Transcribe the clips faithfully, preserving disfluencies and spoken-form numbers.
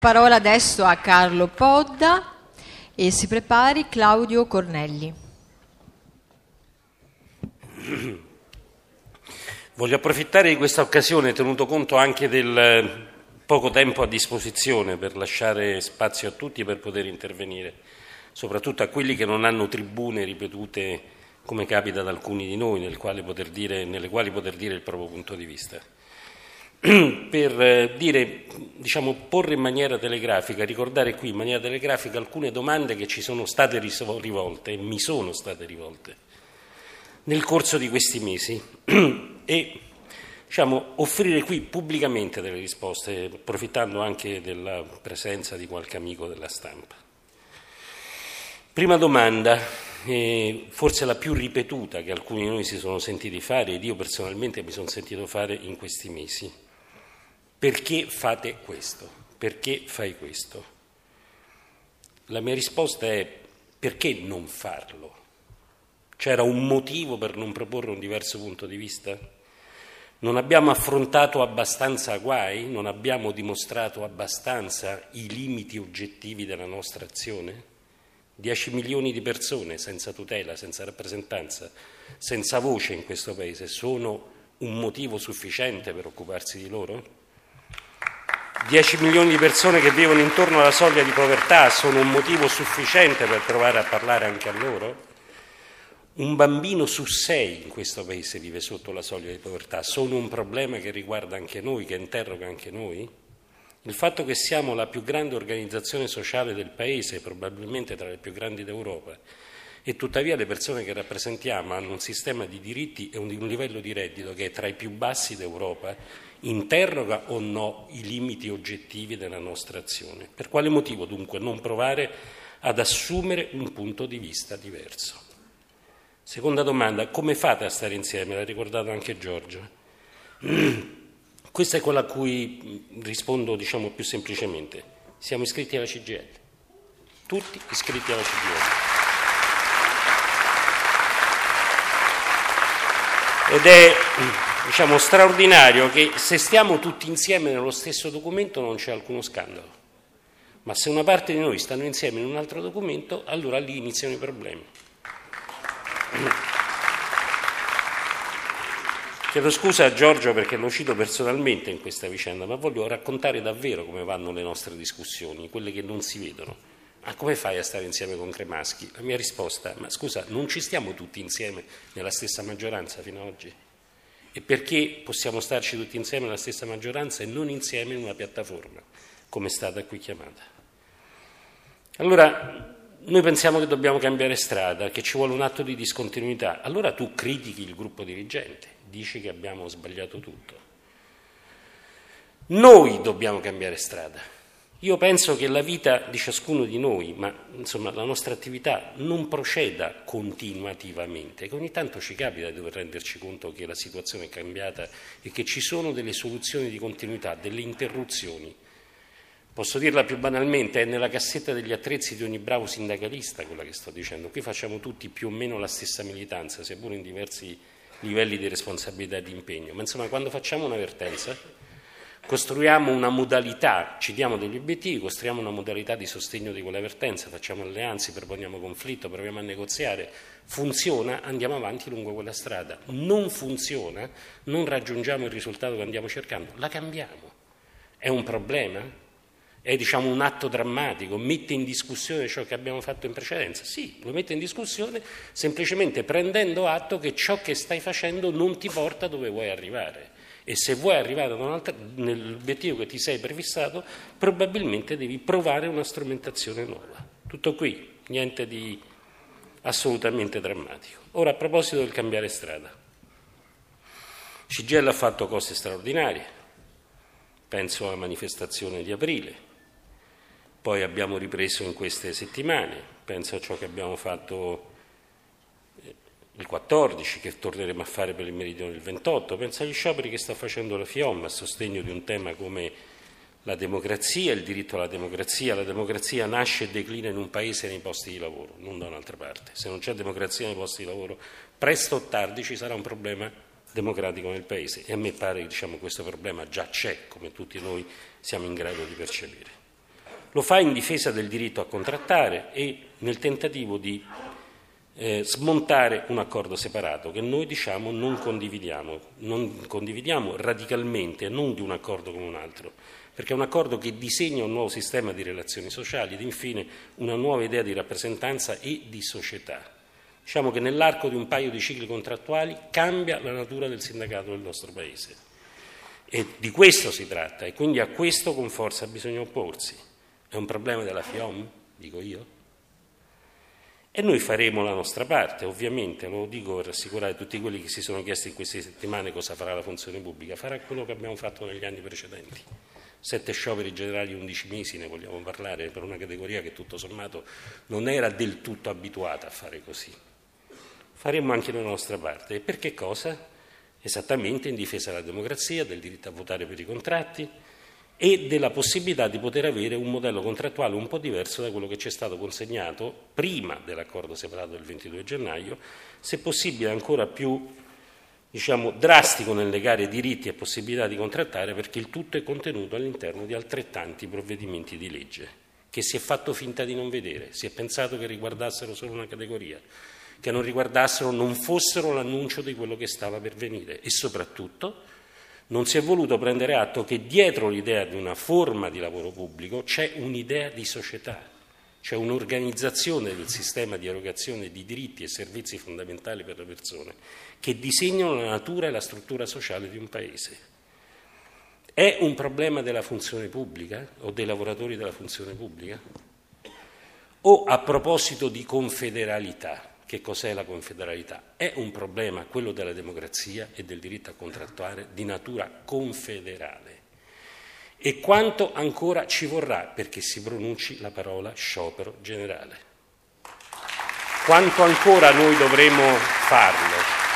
Parola adesso a Carlo Podda e si prepari Claudio Cornelli. Voglio approfittare di questa occasione, tenuto conto anche del poco tempo a disposizione, per lasciare spazio a tutti per poter intervenire, soprattutto a quelli che non hanno tribune ripetute come capita ad alcuni di noi, nel quale poter dire, nelle quali poter dire il proprio punto di vista. Per dire, diciamo, porre in maniera telegrafica, ricordare qui in maniera telegrafica alcune domande che ci sono state rivolte e mi sono state rivolte nel corso di questi mesi e, diciamo, offrire qui pubblicamente delle risposte, approfittando anche della presenza di qualche amico della stampa. Prima domanda, eh, forse la più ripetuta che alcuni di noi si sono sentiti fare ed io personalmente mi sono sentito fare in questi mesi. Perché fate questo? Perché fai questo? La mia risposta è: perché non farlo? C'era un motivo per non proporre un diverso punto di vista? Non abbiamo affrontato abbastanza guai? Non abbiamo dimostrato abbastanza i limiti oggettivi della nostra azione? Dieci milioni di persone senza tutela, senza rappresentanza, senza voce in questo Paese sono un motivo sufficiente per occuparsi di loro? dieci milioni di persone che vivono intorno alla soglia di povertà sono un motivo sufficiente per provare a parlare anche a loro? Un bambino su sei in questo Paese vive sotto la soglia di povertà, sono un problema che riguarda anche noi, che interroga anche noi? Il fatto che siamo la più grande organizzazione sociale del Paese, probabilmente tra le più grandi d'Europa, e tuttavia le persone che rappresentiamo hanno un sistema di diritti e un livello di reddito che è tra i più bassi d'Europa, interroga o no i limiti oggettivi della nostra azione? Per quale motivo dunque non provare ad assumere un punto di vista diverso? Seconda domanda: come fate a stare insieme? L'ha ricordato anche Giorgio. Questa è quella a cui rispondo, diciamo, più semplicemente. Siamo iscritti alla C G I L, tutti iscritti alla C G I L. Ed è, diciamo, straordinario che se stiamo tutti insieme nello stesso documento non c'è alcuno scandalo, ma se una parte di noi stanno insieme in un altro documento, allora lì iniziano i problemi. Chiedo scusa a Giorgio perché lo cito personalmente in questa vicenda, ma voglio raccontare davvero come vanno le nostre discussioni, quelle che non si vedono. Ma come fai a stare insieme con Cremaschi? La mia risposta: ma scusa, non ci stiamo tutti insieme nella stessa maggioranza fino ad oggi? E perché possiamo starci tutti insieme nella stessa maggioranza e non insieme in una piattaforma, come è stata qui chiamata? Allora, noi pensiamo che dobbiamo cambiare strada, che ci vuole un atto di discontinuità. Allora tu critichi il gruppo dirigente, dici che abbiamo sbagliato tutto. Noi dobbiamo cambiare strada. Io penso che la vita di ciascuno di noi, ma insomma la nostra attività, non proceda continuativamente, che ogni tanto ci capita di dover renderci conto che la situazione è cambiata e che ci sono delle soluzioni di continuità, delle interruzioni. Posso dirla più banalmente: è nella cassetta degli attrezzi di ogni bravo sindacalista quella che sto dicendo. Qui facciamo tutti più o meno la stessa militanza, seppure in diversi livelli di responsabilità e di impegno, ma insomma quando facciamo una vertenza costruiamo una modalità, ci diamo degli obiettivi, costruiamo una modalità di sostegno di quella vertenza, facciamo alleanze, proponiamo conflitto, proviamo a negoziare, funziona, andiamo avanti lungo quella strada. Non funziona, non raggiungiamo il risultato che andiamo cercando, la cambiamo. È un problema? È, diciamo, un atto drammatico? Mette in discussione ciò che abbiamo fatto in precedenza? Sì, lo mette in discussione semplicemente prendendo atto che ciò che stai facendo non ti porta dove vuoi arrivare. E se vuoi arrivare nell'obiettivo che ti sei prefissato, probabilmente devi provare una strumentazione nuova. Tutto qui, niente di assolutamente drammatico. Ora, a proposito del cambiare strada, C G I L ha fatto cose straordinarie, penso alla manifestazione di aprile, poi abbiamo ripreso in queste settimane, penso a ciò che abbiamo fatto il quattordici, che torneremo a fare per il meridione il ventotto, penso agli scioperi che sta facendo la FIOM a sostegno di un tema come la democrazia, il diritto alla democrazia. La democrazia nasce e declina in un paese nei posti di lavoro, non da un'altra parte. Se non c'è democrazia nei posti di lavoro, presto o tardi ci sarà un problema democratico nel paese, e a me pare che, diciamo, questo problema già c'è, come tutti noi siamo in grado di percepire. Lo fa in difesa del diritto a contrattare e nel tentativo di eh, smontare un accordo separato che noi diciamo non condividiamo, non condividiamo radicalmente, non di un accordo come un altro, perché è un accordo che disegna un nuovo sistema di relazioni sociali ed infine una nuova idea di rappresentanza e di società. Diciamo che nell'arco di un paio di cicli contrattuali cambia la natura del sindacato del nostro Paese. E di questo si tratta e quindi a questo con forza bisogna opporsi. È un problema della FIOM, dico io? E noi faremo la nostra parte, ovviamente, lo dico per rassicurare tutti quelli che si sono chiesti in queste settimane cosa farà la funzione pubblica, farà quello che abbiamo fatto negli anni precedenti. Sette scioperi generali, undici mesi, ne vogliamo parlare per una categoria che tutto sommato non era del tutto abituata a fare così. Faremo anche la nostra parte. E per che cosa? Esattamente in difesa della democrazia, del diritto a votare per i contratti e della possibilità di poter avere un modello contrattuale un po' diverso da quello che ci è stato consegnato prima dell'accordo separato del ventidue gennaio, se possibile ancora più diciamo, drastico nel legare diritti e possibilità di contrattare, perché il tutto è contenuto all'interno di altrettanti provvedimenti di legge che si è fatto finta di non vedere, si è pensato che riguardassero solo una categoria, che non riguardassero, non fossero l'annuncio di quello che stava per venire e soprattutto non si è voluto prendere atto che dietro l'idea di una forma di lavoro pubblico c'è un'idea di società, c'è un'organizzazione del sistema di erogazione di diritti e servizi fondamentali per le persone che disegnano la natura e la struttura sociale di un Paese. È un problema della funzione pubblica o dei lavoratori della funzione pubblica? O a proposito di confederalità, che cos'è la confederalità? È un problema, quello della democrazia e del diritto a contrattare, di natura confederale. E quanto ancora ci vorrà perché si pronunci la parola sciopero generale? Quanto ancora noi dovremo farlo?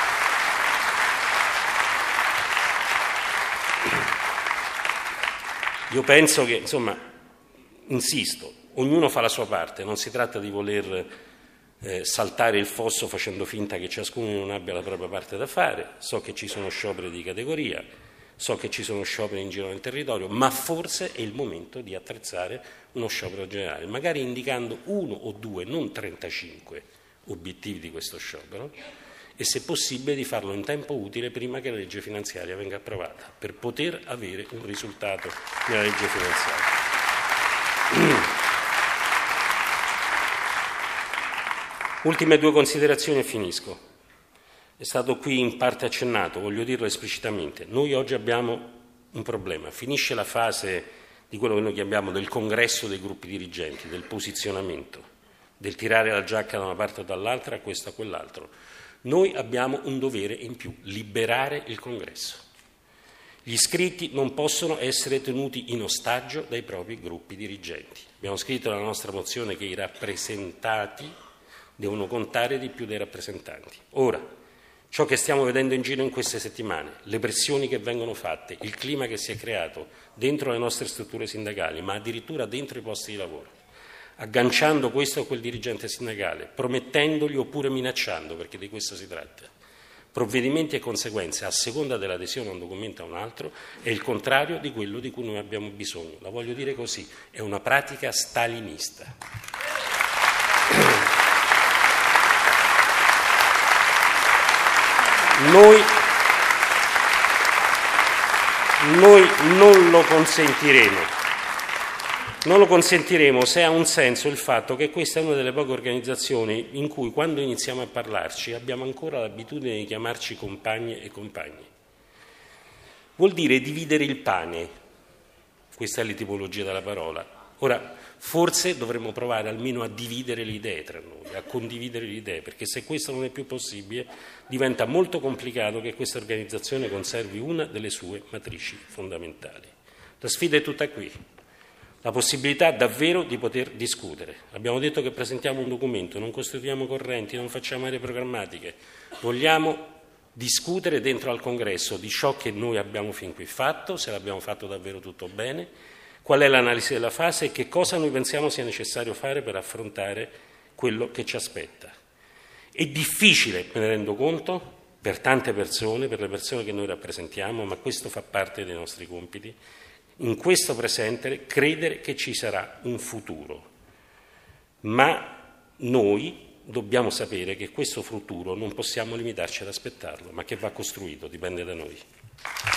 Io penso che, insomma, insisto, ognuno fa la sua parte, non si tratta di voler Eh, saltare il fosso facendo finta che ciascuno non abbia la propria parte da fare. So che ci sono scioperi di categoria, so che ci sono scioperi in giro nel territorio, ma forse è il momento di attrezzare uno sciopero generale, magari indicando uno o due, non trentacinque obiettivi di questo sciopero e se possibile di farlo in tempo utile prima che la legge finanziaria venga approvata, per poter avere un risultato nella legge finanziaria. Ultime due considerazioni e finisco. È stato qui in parte accennato, voglio dirlo esplicitamente. Noi oggi abbiamo un problema. Finisce la fase di quello che noi chiamiamo del congresso dei gruppi dirigenti, del posizionamento, del tirare la giacca da una parte o dall'altra, a questo o a quell'altro. Noi abbiamo un dovere in più, liberare il congresso. Gli iscritti non possono essere tenuti in ostaggio dai propri gruppi dirigenti. Abbiamo scritto nella nostra mozione che i rappresentati devono contare di più dei rappresentanti. Ora, ciò che stiamo vedendo in giro in queste settimane, le pressioni che vengono fatte, il clima che si è creato dentro le nostre strutture sindacali, ma addirittura dentro i posti di lavoro, agganciando questo o quel dirigente sindacale, promettendogli oppure minacciando, perché di questo si tratta, provvedimenti e conseguenze a seconda dell'adesione a un documento a un altro, è il contrario di quello di cui noi abbiamo bisogno. La voglio dire così, è una pratica stalinista. Noi, noi non lo consentiremo, non lo consentiremo se ha un senso il fatto che questa è una delle poche organizzazioni in cui quando iniziamo a parlarci abbiamo ancora l'abitudine di chiamarci compagne e compagni. Vuol dire dividere il pane, questa è l'etimologia della parola. Ora, forse dovremmo provare almeno a dividere le idee tra noi, a condividere le idee, perché se questo non è più possibile diventa molto complicato che questa organizzazione conservi una delle sue matrici fondamentali. La sfida è tutta qui, la possibilità davvero di poter discutere. Abbiamo detto che presentiamo un documento, non costituiamo correnti, non facciamo aree programmatiche, vogliamo discutere dentro al Congresso di ciò che noi abbiamo fin qui fatto, se l'abbiamo fatto davvero tutto bene, qual è l'analisi della fase e che cosa noi pensiamo sia necessario fare per affrontare quello che ci aspetta. È difficile, me ne rendo conto, per tante persone, per le persone che noi rappresentiamo, ma questo fa parte dei nostri compiti. in questo presente, credere che ci sarà un futuro. Ma noi dobbiamo sapere che questo futuro non possiamo limitarci ad aspettarlo, ma che va costruito, dipende da noi.